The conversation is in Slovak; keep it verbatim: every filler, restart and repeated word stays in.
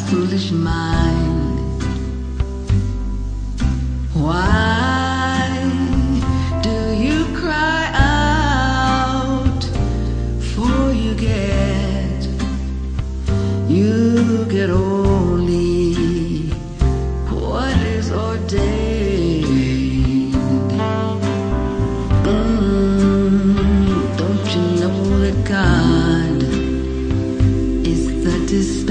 foolish mind. Why do you cry out? For you get, you get old.